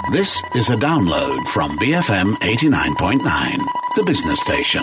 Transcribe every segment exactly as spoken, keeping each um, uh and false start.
This is a download from B F M eighty-nine point nine, the business station.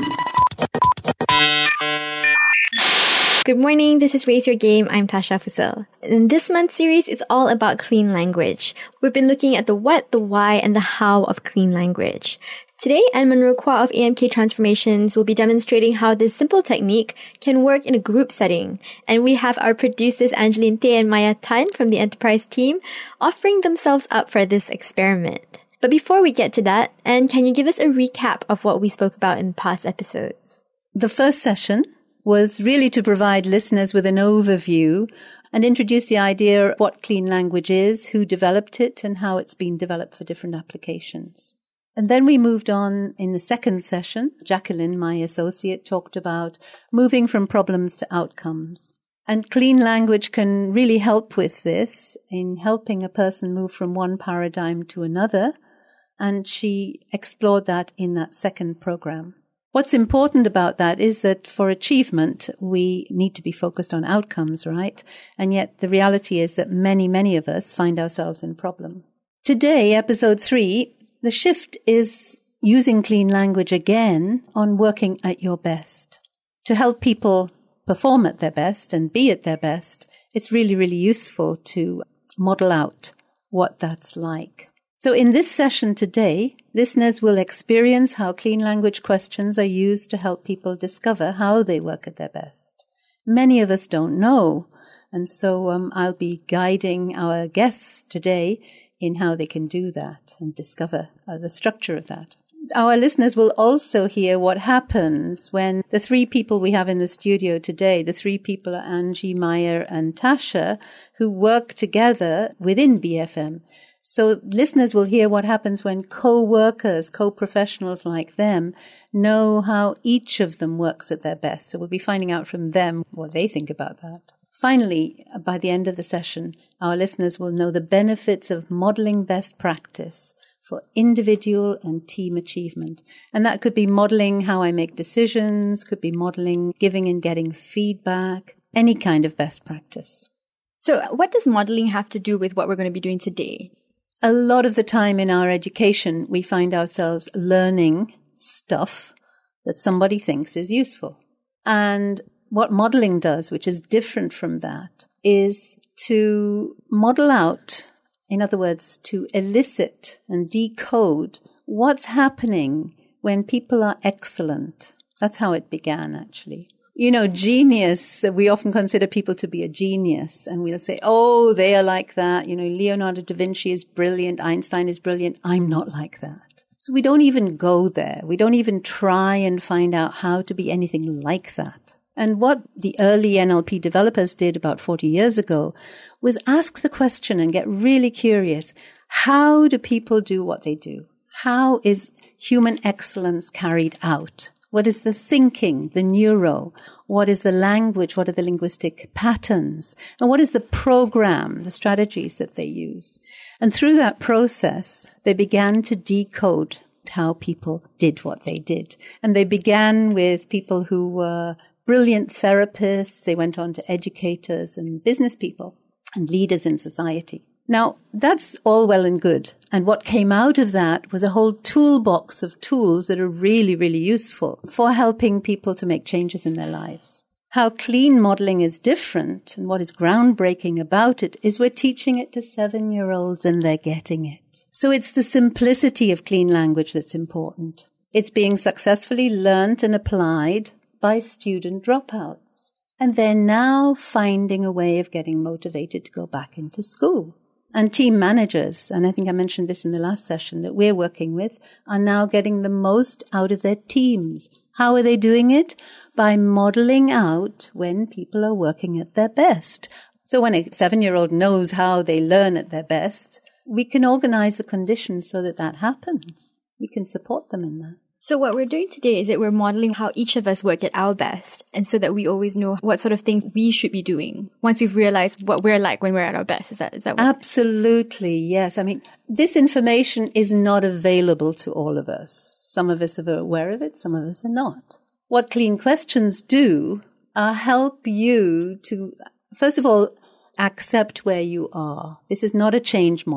Good morning, this is Raise Your Game. I'm Tasha Fusil. And this month's series is all about clean language. We've been looking at the what, the why, and the how of clean language. Today, Anne Munro Kwa of A M K Transformations will be demonstrating how this simple technique can work in a group setting. And we have our producers Angeline Tay and Maya Tan from the Enterprise team offering themselves up for this experiment. But before we get to that, Anne, can you give us a recap of what we spoke about in past episodes? The first session was really to provide listeners with an overview and introduce the idea of what clean language is, who developed it, and how it's been developed for different applications. And then we moved on in the second session. Jacqueline, my associate, talked about moving from problems to outcomes. And clean language can really help with this in helping a person move from one paradigm to another. And she explored that in that second program. What's important about that is that for achievement, we need to be focused on outcomes, right? And yet the reality is that many, many of us find ourselves in problem. Today, episode three, the shift is using clean language again on working at your best. To help people perform at their best and be at their best, it's really, really useful to model out what that's like. So in this session today, listeners will experience how clean language questions are used to help people discover how they work at their best. Many of us don't know, and so um, I'll be guiding our guests today in how they can do that and discover uh, the structure of that. Our listeners will also hear what happens when the three people we have in the studio today, the three people are Angie, Maya, and Tasha, who work together within B F M. So listeners will hear what happens when co-workers, co-professionals like them know how each of them works at their best. So we'll be finding out from them what they think about that. Finally, by the end of the session, our listeners will know the benefits of modeling best practice for individual and team achievement. And that could be modeling how I make decisions, could be modeling giving and getting feedback, any kind of best practice. So what does modeling have to do with what we're going to be doing today? A lot of the time in our education, we find ourselves learning stuff that somebody thinks is useful. And what modeling does, which is different from that, is to model out, in other words, to elicit and decode what's happening when people are excellent. That's how it began, actually. You know, genius, we often consider people to be a genius, and we'll say, oh, they are like that. You know, Leonardo da Vinci is brilliant, Einstein is brilliant. I'm not like that. So we don't even go there. We don't even try and find out how to be anything like that. And what the early N L P developers did about forty years ago was ask the question and get really curious. How do people do what they do? How is human excellence carried out? What is the thinking, the neuro? What is the language? What are the linguistic patterns? And what is the program, the strategies that they use? And through that process, they began to decode how people did what they did. And they began with people who were brilliant therapists. They went on to educators and business people and leaders in society. Now, that's all well and good. And what came out of that was a whole toolbox of tools that are really, really useful for helping people to make changes in their lives. How clean modeling is different and what is groundbreaking about it is we're teaching it to seven-year-olds and they're getting it. So it's the simplicity of clean language that's important. It's being successfully learnt and applied by student dropouts. And they're now finding a way of getting motivated to go back into school. And team managers, and I think I mentioned this in the last session that we're working with, are now getting the most out of their teams. How are they doing it? By modeling out when people are working at their best. So when a seven-year-old knows how they learn at their best, we can organize the conditions so that that happens. We can support them in that. So what we're doing today is that we're modeling how each of us work at our best, and so that we always know what sort of things we should be doing once we've realized what we're like when we're at our best. Is that is that what? Absolutely, yes. I mean, this information is not available to all of us. Some of us are aware of it, some of us are not. What Clean Questions do are help you to, first of all, accept where you are. This is not a change model.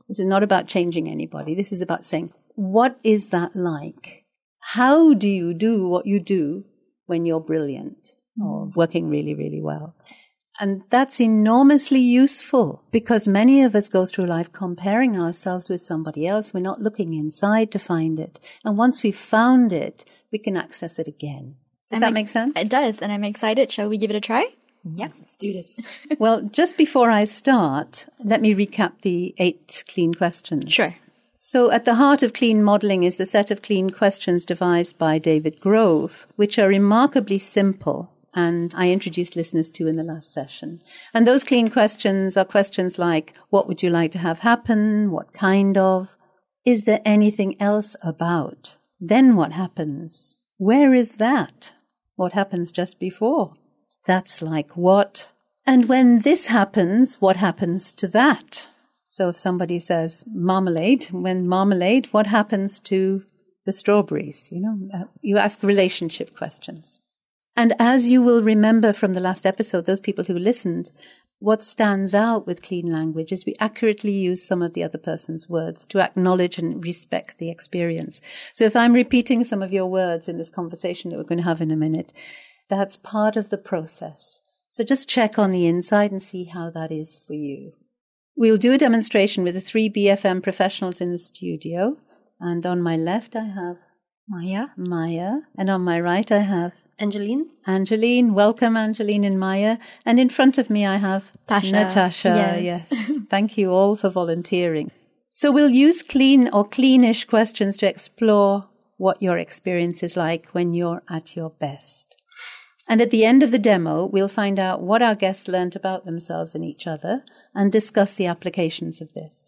This is not about changing anybody. This is about saying, what is that like? How do you do what you do when you're brilliant or working really, really well? And that's enormously useful because many of us go through life comparing ourselves with somebody else. We're not looking inside to find it. And once we've found it, we can access it again. Does I'm that ex- make sense? It does, and I'm excited. Shall we give it a try? Yeah, let's do this. Well, just before I start, let me recap the eight clean questions. Sure. So at the heart of clean modeling is the set of clean questions devised by David Grove, which are remarkably simple, and I introduced listeners to in the last session. And those clean questions are questions like, what would you like to have happen? What kind of? Is there anything else about? Then what happens? Where is that? What happens just before? That's like what? And when this happens, what happens to that? So if somebody says marmalade, when marmalade, what happens to the strawberries? You know, uh, you ask relationship questions. And as you will remember from the last episode, those people who listened, what stands out with clean language is we accurately use some of the other person's words to acknowledge and respect the experience. So if I'm repeating some of your words in this conversation that we're going to have in a minute, that's part of the process. So just check on the inside and see how that is for you. We'll do a demonstration with the three B F M professionals in the studio. And on my left, I have Maya. Maya. And on my right, I have Angeline. Angeline. Welcome, Angeline and Maya. And in front of me, I have Tasha. Natasha. Yes. Yes. Thank you all for volunteering. So we'll use clean or cleanish questions to explore what your experience is like when you're at your best. And at the end of the demo, we'll find out what our guests learned about themselves and each other and discuss the applications of this.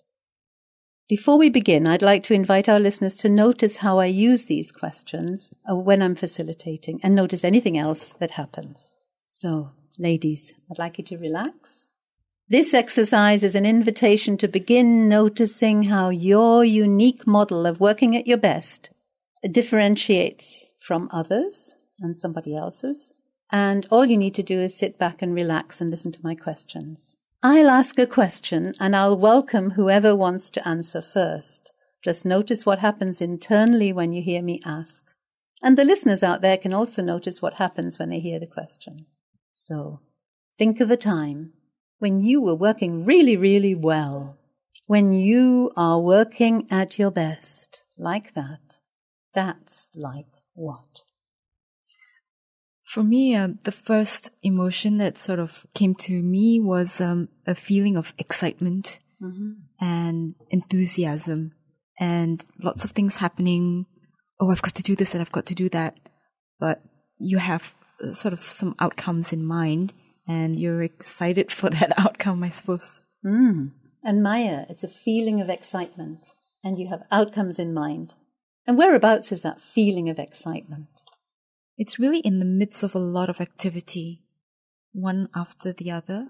Before we begin, I'd like to invite our listeners to notice how I use these questions when I'm facilitating and notice anything else that happens. So, ladies, I'd like you to relax. This exercise is an invitation to begin noticing how your unique model of working at your best differentiates from others and somebody else's. And all you need to do is sit back and relax and listen to my questions. I'll ask a question and I'll welcome whoever wants to answer first. Just notice what happens internally when you hear me ask. And the listeners out there can also notice what happens when they hear the question. So, think of a time when you were working really, really well. When you are working at your best, like that. That's like what? For me, uh, the first emotion that sort of came to me was um, a feeling of excitement mm-hmm. and enthusiasm and lots of things happening. Oh, I've got to do this and I've got to do that. But you have sort of some outcomes in mind and you're excited for that outcome, I suppose. Mm. And Maya, it's a feeling of excitement and you have outcomes in mind. And whereabouts is that feeling of excitement? It's really in the midst of a lot of activity, one after the other.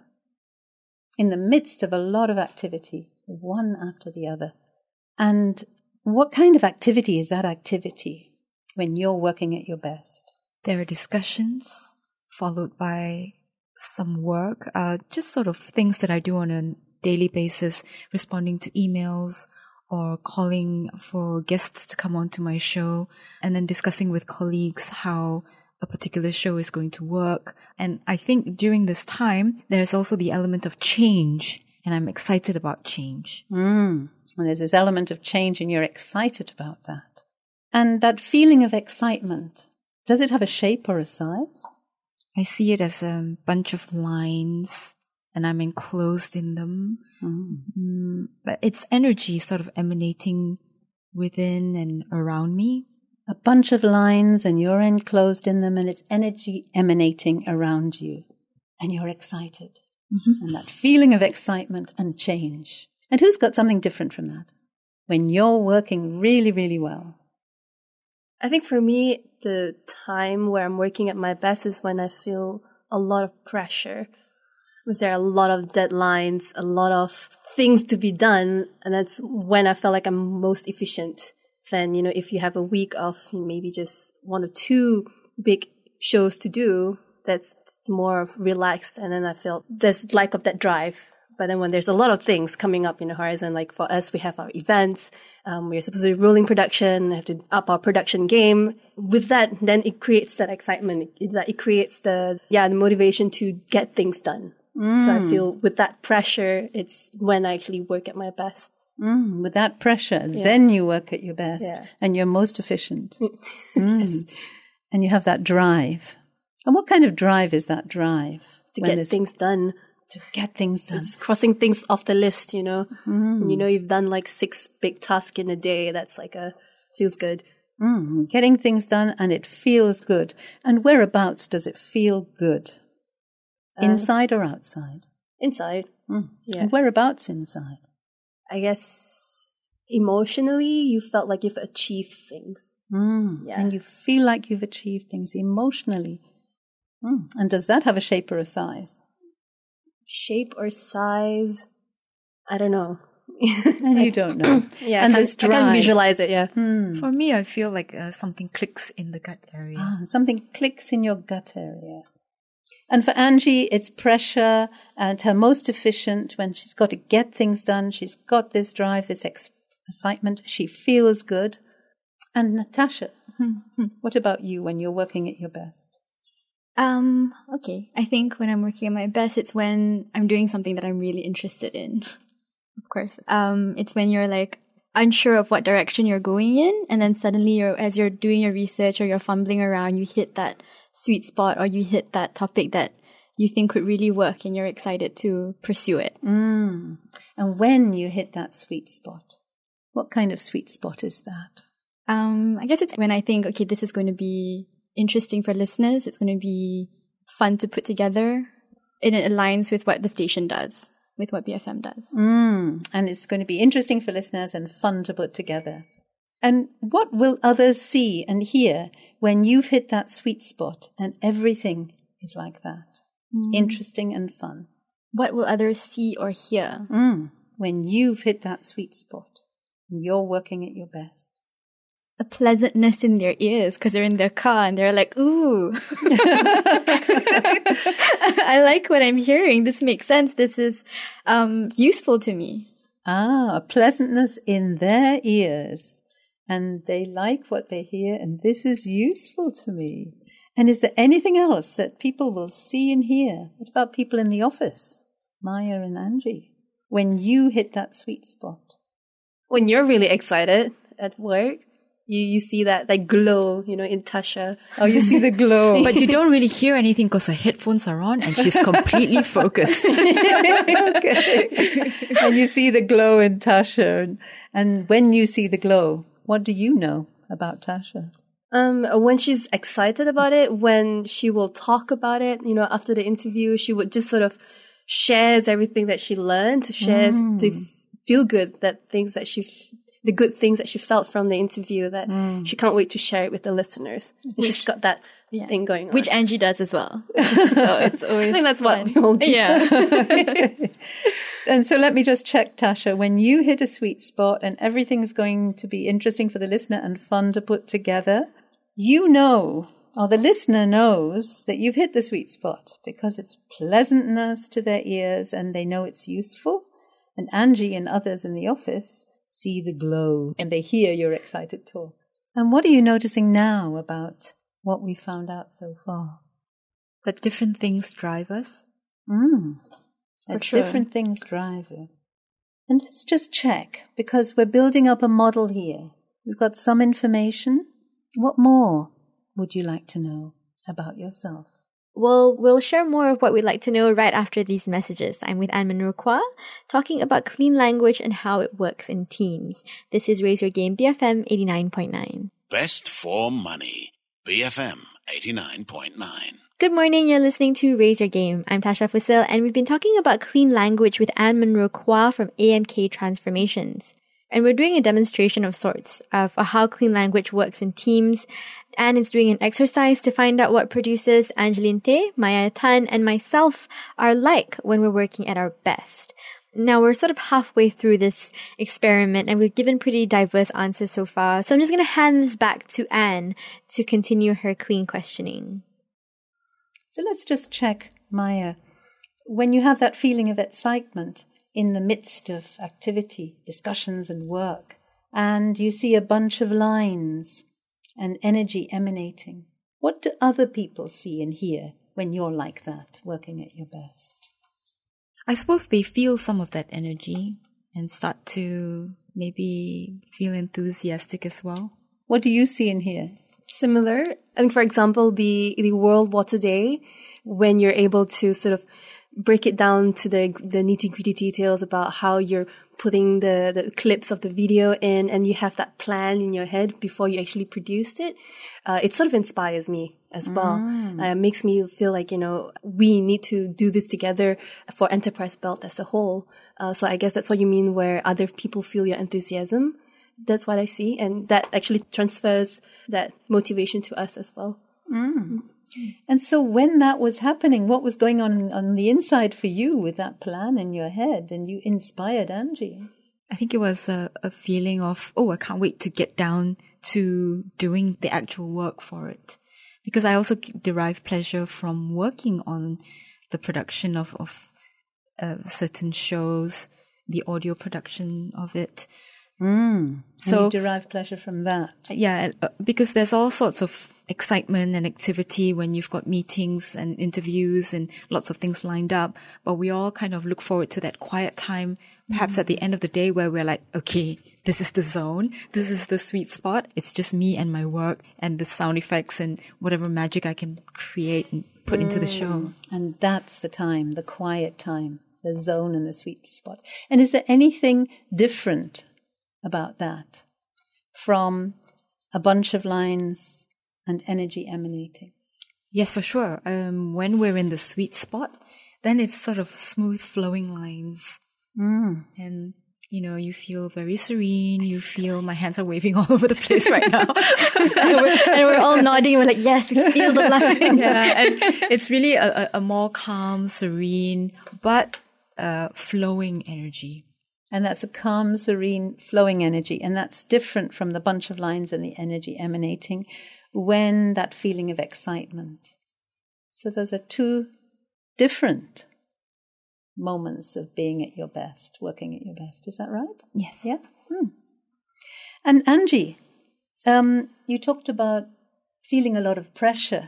In the midst of a lot of activity, one after the other. And what kind of activity is that activity when you're working at your best? There are discussions followed by some work, uh, just sort of things that I do on a daily basis, responding to emails, or calling for guests to come onto my show and then discussing with colleagues how a particular show is going to work. And I think during this time, there's also the element of change, and I'm excited about change. Mm. And there's this element of change, and you're excited about that. And that feeling of excitement, does it have a shape or a size? I see it as a bunch of lines, and I'm enclosed in them. Mm. Mm, but it's energy sort of emanating within and around me. A bunch of lines and you're enclosed in them and it's energy emanating around you. And you're excited. Mm-hmm. And that feeling of excitement and change. And who's got something different from that? When you're working really, really well. I think for me, the time where I'm working at my best is when I feel a lot of pressure. Because there are a lot of deadlines, a lot of things to be done. And that's when I felt like I'm most efficient. Then, you know, if you have a week of maybe just one or two big shows to do, that's more relaxed. And then I feel there's lack of that drive. But then when there's a lot of things coming up in the horizon, like for us, we have our events, um, we're supposed to do rolling production, have to up our production game. With that, then it creates that excitement. It, that it creates the, yeah, the motivation to get things done. Mm. So I feel with that pressure, it's when I actually work at my best. Mm, with that pressure, yeah. Then you work at your best yeah. and you're most efficient. mm. Yes. And you have that drive. And what kind of drive is that drive? To get things done. To get things done. It's crossing things off the list, you know. Mm. And you know you've done like six big tasks in a day. That's like a, feels good. Mm. Getting things done and it feels good. And whereabouts does it feel good? Uh, inside or outside? Inside. Mm. Yeah. And whereabouts inside? I guess emotionally you felt like you've achieved things. Mm. Yeah. And you feel like you've achieved things emotionally. Mm. And does that have a shape or a size? Shape or size, I don't know. And you don't know. Yeah, and I, can't, I can't visualize it, yeah. Hmm. For me, I feel like uh, something clicks in the gut area. Ah, something clicks in your gut area. And for Angie, it's pressure and her most efficient when she's got to get things done. She's got this drive, this ex- excitement. She feels good. And Natasha, what about you when you're working at your best? Um, okay. I think when I'm working at my best, it's when I'm doing something that I'm really interested in. Of course. Um, it's when you're like unsure of what direction you're going in, and then suddenly you're, as you're doing your research or you're fumbling around, you hit that sweet spot or you hit that topic that you think could really work and you're excited to pursue it. Mm. And when you hit that sweet spot, what kind of sweet spot is that? Um, I guess it's when I think, okay, this is going to be interesting for listeners. It's going to be fun to put together. And it aligns with what the station does, with what B F M does. Mm, and it's going to be interesting for listeners and fun to put together. And what will others see and hear when you've hit that sweet spot and everything is like that? Mm. Interesting and fun. What will others see or hear? Mm, when you've hit that sweet spot and you're working at your best. A pleasantness in their ears because they're in their car and they're like, ooh, I like what I'm hearing. This makes sense. This is um, useful to me. Ah, a pleasantness in their ears. And they like what they hear and this is useful to me. And is there anything else that people will see and hear? What about people in the office? Maya and Angie. When you hit that sweet spot. When you're really excited at work. You you see that, that glow, you know, in Tasha. Oh, you see the glow. But you don't really hear anything because her headphones are on and she's completely focused. Okay. And you see the glow in Tasha. And, and when you see the glow, what do you know about Tasha? Um, when she's excited about it, when she will talk about it, you know, after the interview, she would just sort of shares everything that she learned, shares mm. the feel good, that things that she f- the good things that she felt from the interview that mm. she can't wait to share it with the listeners. And which, she's got that yeah. thing going on. Which Angie does as well. So it's always I think that's fun. what we all do. Yeah. And so let me just check, Tasha, when you hit a sweet spot and everything's going to be interesting for the listener and fun to put together, you know, or the listener knows that you've hit the sweet spot because it's pleasantness to their ears and they know it's useful. And Angie and others in the office see the glow and they hear your excited talk. And what are you noticing now about what we found out so far? That different things drive us. Mm. That sure. different things drive you. And let's just check, because we're building up a model here. We've got some information. What more would you like to know about yourself? Well, we'll share more of what we'd like to know right after these messages. I'm with Anne Munro Kwa, talking about clean language and how it works in teams. This is Raise Your Game, B F M eighty-nine point nine. Best for money, B F M eighty-nine point nine. Good morning, you're listening to Raise Your Game. I'm Tasha Fusil, and we've been talking about clean language with Anne Munro Kwa from A M K Transformations. And we're doing a demonstration of sorts of how clean language works in teams. Anne is doing an exercise to find out what producers Angeline Tay, Maya Tan, and myself are like when we're working at our best. Now, we're sort of halfway through this experiment, and we've given pretty diverse answers so far. So I'm just going to hand this back to Anne to continue her clean questioning. So let's just check, Maya. when you have that feeling of excitement in the midst of activity, discussions and work, and you see a bunch of lines and energy emanating, what do other people see and hear when you're like that, working at your best? I suppose they feel some of that energy and start to maybe feel enthusiastic as well. What do you see and hear? Similar. I think, for example, the, the World Water Day, when you're able to sort of break it down to the the nitty-gritty details about how you're putting the, the clips of the video in, and you have that plan in your head before you actually produced it, uh, it sort of inspires me as well. Mm. Uh, it makes me feel like, you know, we need to do this together for Enterprise Belt as a whole. Uh, so I guess that's what you mean where other people feel your enthusiasm. That's what I see. And that actually transfers that motivation to us as well. Mm. And so when that was happening, what was going on on the inside for you with that plan in your head, and you inspired Angie? I think it was a, a feeling of, oh, I can't wait to get down to doing the actual work for it. Because I also derive pleasure from working on the production of, of uh, certain shows, the audio production of it. Mm. So and you derive pleasure from that. Yeah, because there's all sorts of excitement and activity when you've got meetings and interviews and lots of things lined up. But we all kind of look forward to that quiet time, perhaps mm. at the end of the day, where we're like, okay, this is the zone. This is the sweet spot. It's just me and my work and the sound effects and whatever magic I can create and put mm. into the show. And that's the time, the quiet time, the zone and the sweet spot. And is there anything different about that from a bunch of lines and energy emanating? Yes, for sure. Um, when we're in the sweet spot, then it's sort of smooth flowing lines. Mm. And, you know, you feel very serene. You feel my hands are waving all over the place right now. and, we're, and we're all nodding. We're like, yes, we feel the line. Yeah, and it's really a, a more calm, serene, but uh, flowing energy. And that's a calm, serene, flowing energy. And that's different from the bunch of lines and the energy emanating when that feeling of excitement. So those are two different moments of being at your best, working at your best. Is that right? Yes. Yeah. Hmm. And Angie, um, you talked about feeling a lot of pressure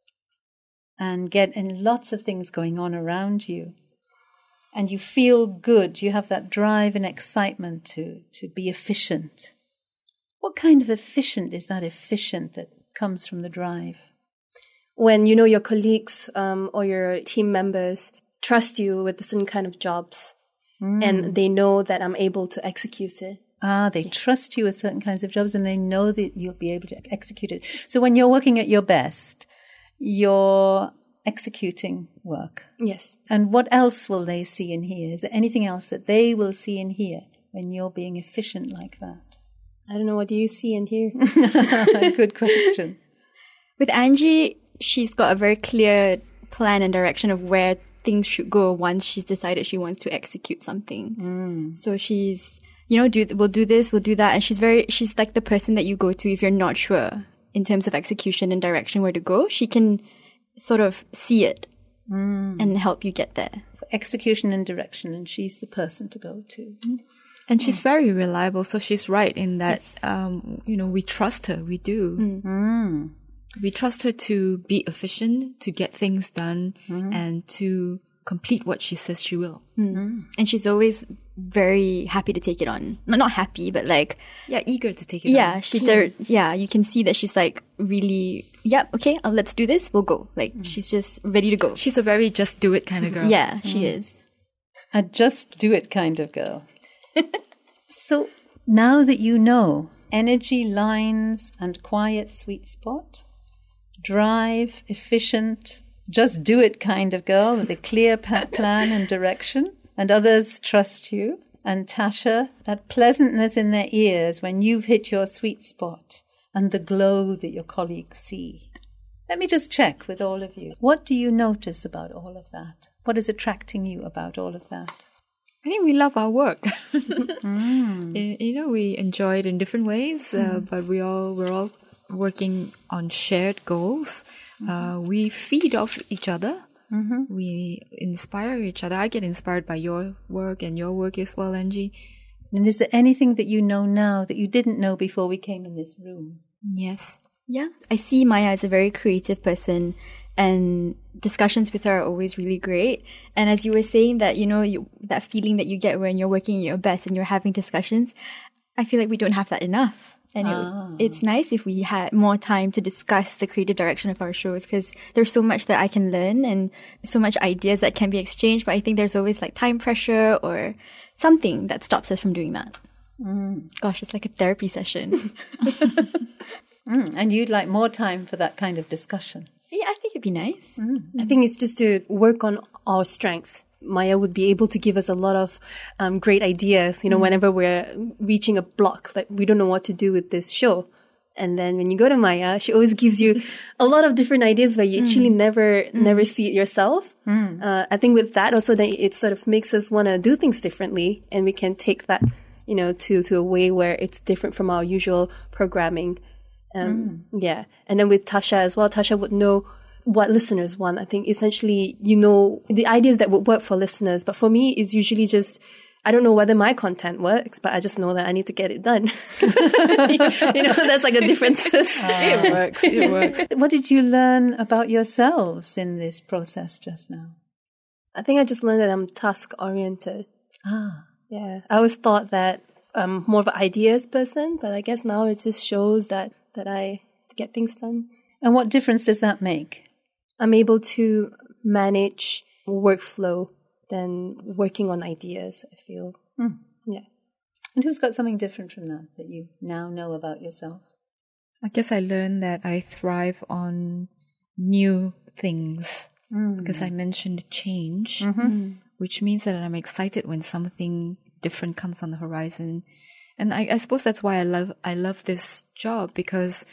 and getting lots of things going on around you. And you feel good, you have that drive and excitement to, to be efficient. What kind of efficient is that efficient that comes from the drive? When, you know, your colleagues um, or your team members trust you with certain kind of jobs mm. and they know that I'm able to execute it. Ah, they yeah. trust you with certain kinds of jobs and they know that you'll be able to execute it. So when you're working at your best, you're executing work. Yes. And what else will they see and hear? Is there anything else that they will see and hear when you're being efficient like that? I don't know. What do you see and hear? Good question. With Angie, she's got a very clear plan and direction of where things should go once she's decided she wants to execute something. Mm. So she's, you know, do we'll do this, we'll do that. And she's very, she's like the person that you go to if you're not sure in terms of execution and direction where to go. She can sort of see it mm. and help you get there. For execution and direction, and she's the person to go to. Mm. And she's very reliable, so she's right in that, yes. um, you know, we trust her, we do. Mm. Mm. We trust her to be efficient, to get things done, mm. and to complete what she says she will. Mm. Mm. And she's always very happy to take it on. No, not happy, but like... Yeah, eager to take it yeah, on. She's there, yeah, you can see that she's like really, yeah, okay, uh, let's do this, we'll go. Like, mm. she's just ready to go. She's a very just do it kind of girl. Yeah, she mm. is. A just do it kind of girl. So now that you know energy, lines, and quiet sweet spot, drive, efficient, just do it kind of girl with a clear pa- plan and direction, and others trust you, and Tasha, that pleasantness in their ears when you've hit your sweet spot, and the glow that your colleagues see. Let me just check with all of you. What do you notice about all of that? What is attracting you about all of that? I think we love our work. mm. You know, we enjoy it in different ways, uh, mm. but we all we're all working on shared goals. Mm. Uh, we feed off each other. Mm-hmm. We inspire each other. I get inspired by your work and your work as well, Angie. And is there anything that you know now that you didn't know before we came in this room? Yes. Yeah, I see Maya as a very creative person, and discussions with her are always really great. And as you were saying that, you know, you, that feeling that you get when you're working at your best and you're having discussions, I feel like we don't have that enough. And Ah. it, it's nice if we had more time to discuss the creative direction of our shows, because there's so much that I can learn and so much ideas that can be exchanged. But I think there's always like time pressure or something that stops us from doing that. Mm. Gosh, it's like a therapy session. Mm. And you'd like more time for that kind of discussion? Yeah, I think it'd be nice. Mm. I think it's just to work on our strength. Maya would be able to give us a lot of um, great ideas, you know, mm. whenever we're reaching a block, like we don't know what to do with this show. And then when you go to Maya, she always gives you a lot of different ideas where you mm. actually never, mm. never see it yourself. Mm. Uh, I think with that also, then it sort of makes us want to do things differently, and we can take that, you know, to, to a way where it's different from our usual programming. Um, mm. Yeah. And then with Tasha as well, Tasha would know what listeners want. I think essentially, you know, the ideas that would work for listeners. But for me, it's usually just, I don't know whether my content works, but I just know that I need to get it done. You know, that's like a difference. It works. It works. What did you learn about yourselves in this process just now? I think I just learned that I'm task oriented. Ah. Yeah. I always thought that I'm more of an ideas person, but I guess now it just shows that, that I get things done. And what difference does that make? I'm able to manage workflow than working on ideas, I feel. Mm. Yeah. And who's got something different from that that you now know about yourself? I guess I learned that I thrive on new things mm. because I mentioned change, mm-hmm. which means that I'm excited when something different comes on the horizon. And I, I suppose that's why I love I love this job, because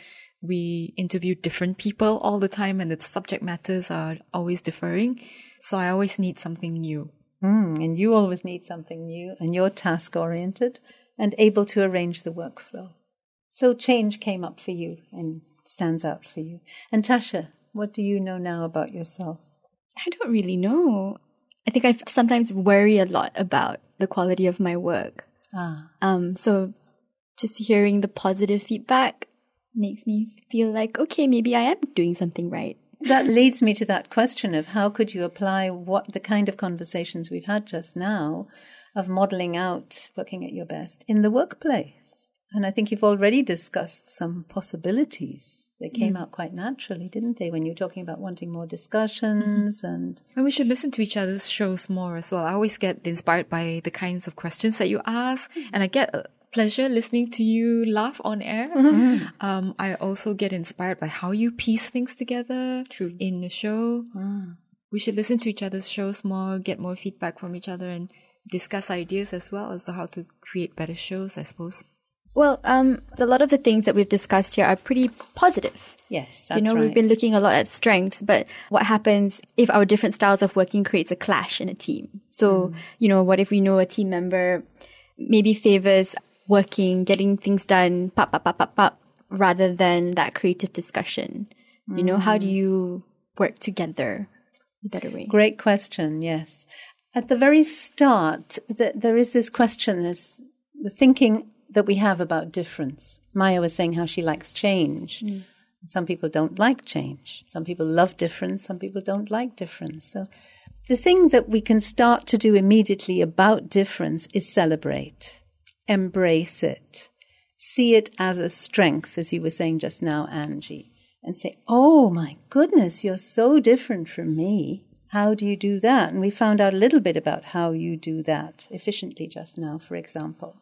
we interview different people all the time and the subject matters are always differing. So I always need something new. Mm, and you always need something new, and you're task-oriented and able to arrange the workflow. So change came up for you and stands out for you. And Tasha, what do you know now about yourself? I don't really know. I think I sometimes worry a lot about the quality of my work. Ah. Um. So just hearing the positive feedback makes me feel like, okay, maybe I am doing something right. That leads me to that question of how could you apply what the kind of conversations we've had just now of modeling out working at your best in the workplace. And I think you've already discussed some possibilities. They came mm. out quite naturally, didn't they, when you were talking about wanting more discussions mm-hmm. and... And we should listen to each other's shows more as well. I always get inspired by the kinds of questions that you ask, and I get a pleasure listening to you laugh on air. Mm-hmm. Um, I also get inspired by how you piece things together True. in the show. Mm. We should listen to each other's shows more, get more feedback from each other, and discuss ideas as well as to how to create better shows, I suppose. Well, um, a lot of the things that we've discussed here are pretty positive. Yes, that's You know, right. we've been looking a lot at strengths, but what happens if our different styles of working creates a clash in a team? So, mm. you know, what if we know a team member maybe favors working, getting things done, pop, pop, pop, pop, pop, rather than that creative discussion? Mm. You know, how do you work together in a better way? Great question, yes. At the very start, the, there is this question, this the thinking that we have about difference. Maya was saying how she likes change. Mm. Some people don't like change. Some people love difference. Some people don't like difference. So the thing that we can start to do immediately about difference is celebrate, embrace it, see it as a strength, as you were saying just now, Angie, and say, oh my goodness, you're so different from me. How do you do that? And we found out a little bit about how you do that efficiently just now, for example.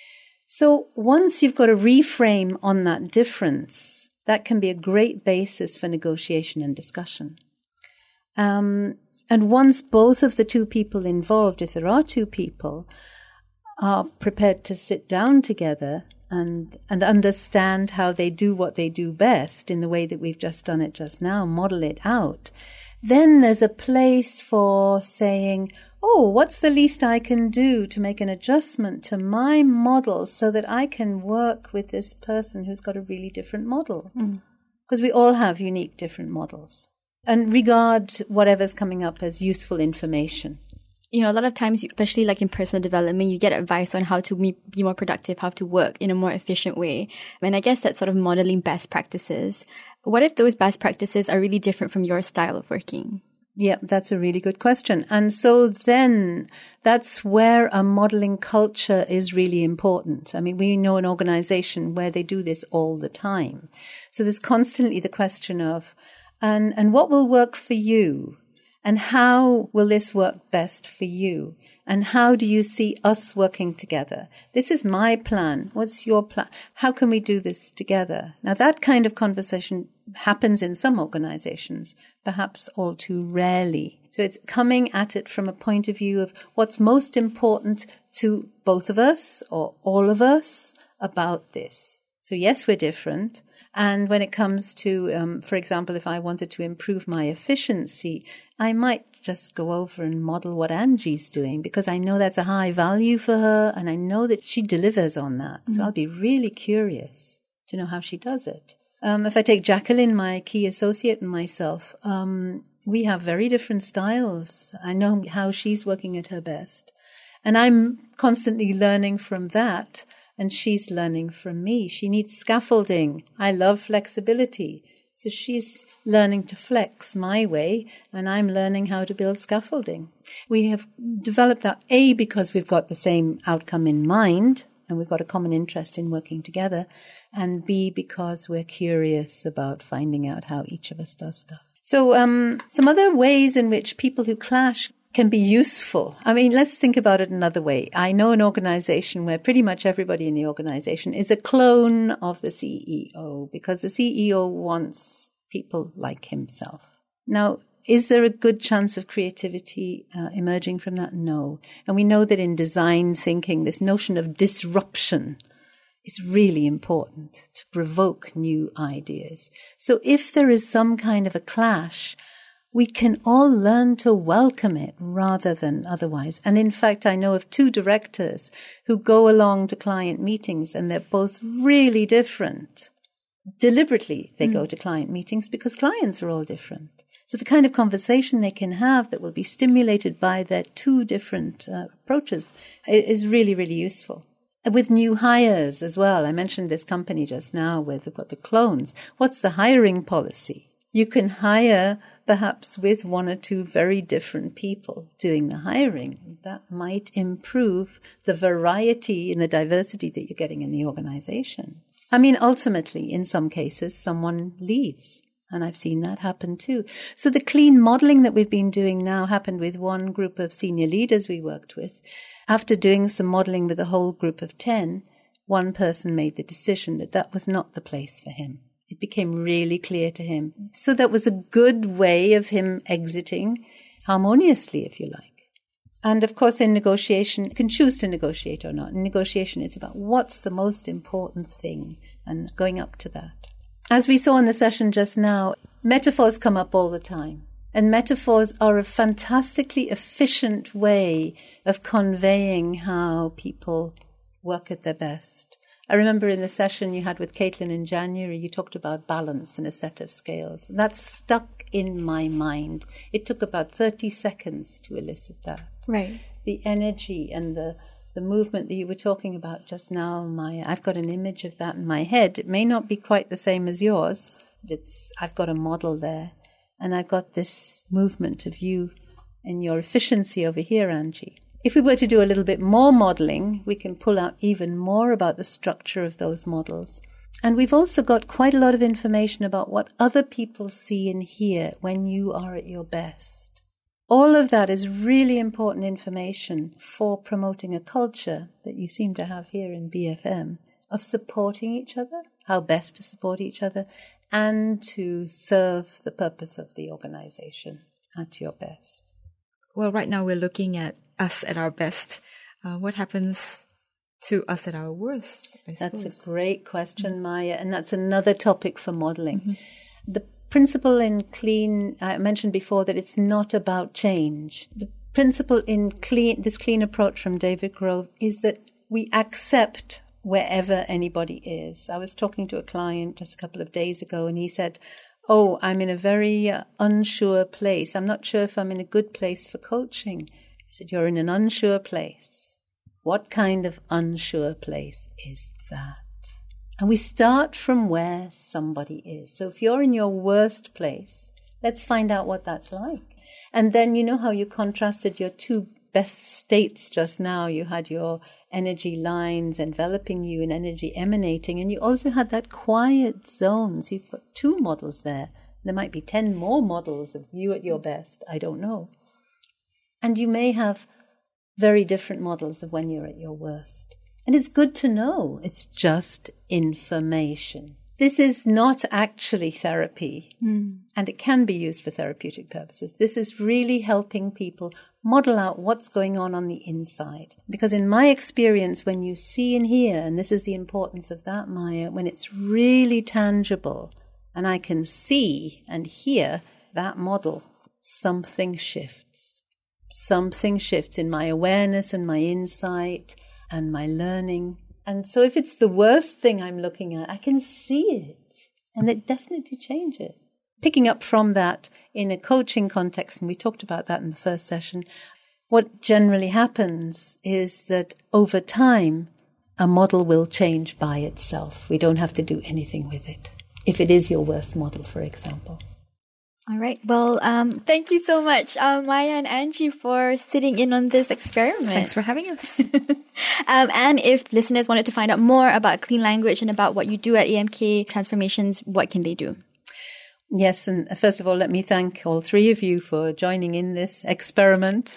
So once you've got a reframe on that difference, that can be a great basis for negotiation and discussion. Um, and once both of the two people involved, if there are two people, are prepared to sit down together and and understand how they do what they do best in the way that we've just done it just now, model it out, then there's a place for saying, oh, what's the least I can do to make an adjustment to my model so that I can work with this person who's got a really different model? Because mm. we all have unique different models. and regard whatever's coming up as useful information. You know, a lot of times, especially like in personal development, you get advice on how to be more productive, how to work in a more efficient way. And I guess that's sort of modeling best practices. What if those best practices are really different from your style of working? Yeah, that's a really good question. And so then that's where a modeling culture is really important. I mean, we know an organization where they do this all the time. So there's constantly the question of, and, and what will work for you? And how will this work best for you? And how do you see us working together? This is my plan. What's your plan? How can we do this together? Now, that kind of conversation happens in some organizations, perhaps all too rarely. So it's coming at it from a point of view of what's most important to both of us or all of us about this. So yes, we're different. And when it comes to, um, for example, if I wanted to improve my efficiency, I might just go over and model what Angie's doing because I know that's a high value for her and I know that she delivers on that. Mm-hmm. So I'll be really curious to know how she does it. Um, if I take Jacqueline, my key associate, and myself, um, we have very different styles. I know how she's working at her best. And I'm constantly learning from that. And she's learning from me. She needs scaffolding. I love flexibility. So she's learning to flex my way, and I'm learning how to build scaffolding. We have developed that, A, because we've got the same outcome in mind, and we've got a common interest in working together, and B, because we're curious about finding out how each of us does stuff. So um, some other ways in which people who clash can be useful. I mean, let's think about it another way. I know an organization where pretty much everybody in the organization is a clone of the C E O because the C E O wants people like himself. Now, is there a good chance of creativity uh, emerging from that? No. And we know that in design thinking, this notion of disruption is really important to provoke new ideas. So if there is some kind of a clash, we can all learn to welcome it rather than otherwise. And in fact, I know of two directors who go along to client meetings and they're both really different. Deliberately, they mm. go to client meetings because clients are all different. So the kind of conversation they can have that will be stimulated by their two different uh, approaches is really, really useful. With new hires as well. I mentioned this company just now where they've got the clones. What's the hiring policy? You can hire perhaps with one or two very different people doing the hiring. That might improve the variety and the diversity that you're getting in the organization. I mean, ultimately, in some cases, someone leaves. And I've seen that happen too. So the clean modeling that we've been doing now happened with one group of senior leaders we worked with. After doing some modeling with a whole group of ten, one person made the decision that that was not the place for him. It became really clear to him. So that was a good way of him exiting harmoniously, if you like. And of course, in negotiation, you can choose to negotiate or not. In negotiation, it's about what's the most important thing and going up to that. As we saw in the session just now, metaphors come up all the time. And metaphors are a fantastically efficient way of conveying how people work at their best. I remember in the session you had with Caitlin in January, you talked about balance and a set of scales. And that stuck in my mind. It took about thirty seconds to elicit that. Right. The energy and the, the movement that you were talking about just now, Maya, I've got an image of that in my head. It may not be quite the same as yours, but it's I've got a model there. And I've got this movement of you and your efficiency over here, Angie. If we were to do a little bit more modeling, we can pull out even more about the structure of those models. And we've also got quite a lot of information about what other people see and hear when you are at your best. All of that is really important information for promoting a culture that you seem to have here in B F M of supporting each other, how best to support each other, and to serve the purpose of the organization at your best. Well, right now we're looking at us at our best. Uh, what happens to us at our worst, I suppose? That's a great question, mm-hmm. Maya, and that's another topic for modeling. Mm-hmm. The principle in clean, I mentioned before that it's not about change. The principle in clean, this clean approach from David Grove is that we accept wherever anybody is. I was talking to a client just a couple of days ago and he said, oh, I'm in a very uh, unsure place. I'm not sure if I'm in a good place for coaching. I said, you're in an unsure place. What kind of unsure place is that? And we start from where somebody is. So if you're in your worst place, let's find out what that's like. And then you know how you contrasted your two best states just now. You had your energy lines enveloping you and energy emanating, and you also had that quiet zone. So you've got two models there. There might be ten more models of you at your best. I don't know. And you may have very different models of when you're at your worst. And it's good to know. It's just information. This is not actually therapy, mm. and it can be used for therapeutic purposes. This is really helping people model out what's going on on the inside. Because in my experience, when you see and hear, and this is the importance of that, Maya, when it's really tangible, and I can see and hear that model, something shifts. Something shifts in my awareness and my insight and my learning. And so if it's the worst thing I'm looking at, I can see it, and it definitely changes it. Picking up from that in a coaching context, and we talked about that in the first session, what generally happens is that over time, a model will change by itself. We don't have to do anything with it, if it is your worst model, for example. All right. Well, um, thank you so much, uh, Maya and Angie, for sitting in on this experiment. Thanks for having us. um, and if listeners wanted to find out more about Clean Language and about what you do at A M K Transformations, what can they do? Yes, and first of all, let me thank all three of you for joining in this experiment.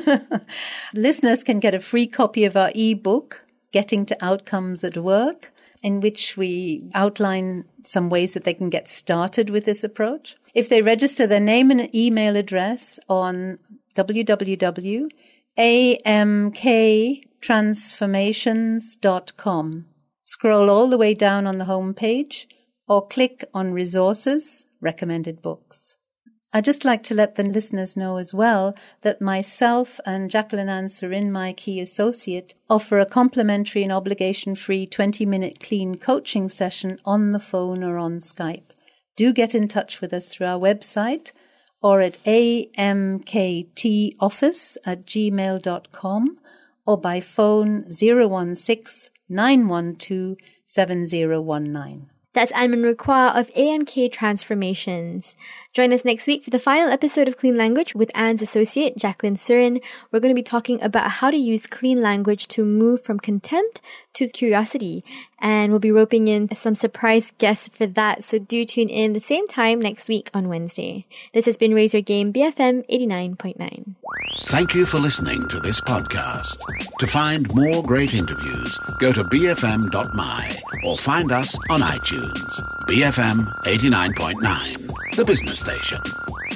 Listeners can get a free copy of our ebook, Getting to Outcomes at Work, in which we outline some ways that they can get started with this approach. If they register their name and email address on w w w dot a m k transformations dot com, scroll all the way down on the home page or click on Resources, Recommended Books. I'd just like to let the listeners know as well that myself and Jacqueline Ann Surin, my key associate, offer a complimentary and obligation-free twenty-minute clean coaching session on the phone or on Skype. Do get in touch with us through our website or at a m k t office at gmail dot com or by phone zero one six, nine one two, seven zero one nine. That's Anne-Min Requa of A M K Transformations. Join us next week for the final episode of Clean Language with Anne's associate, Jacqueline Surin. We're going to be talking about how to use clean language to move from contempt to curiosity. And we'll be roping in some surprise guests for that. So do tune in the same time next week on Wednesday. This has been Raise Your Game, B F M eighty-nine point nine. Thank you for listening to this podcast. To find more great interviews, go to b f m dot m y or find us on iTunes. B F M eighty-nine point nine, the business station.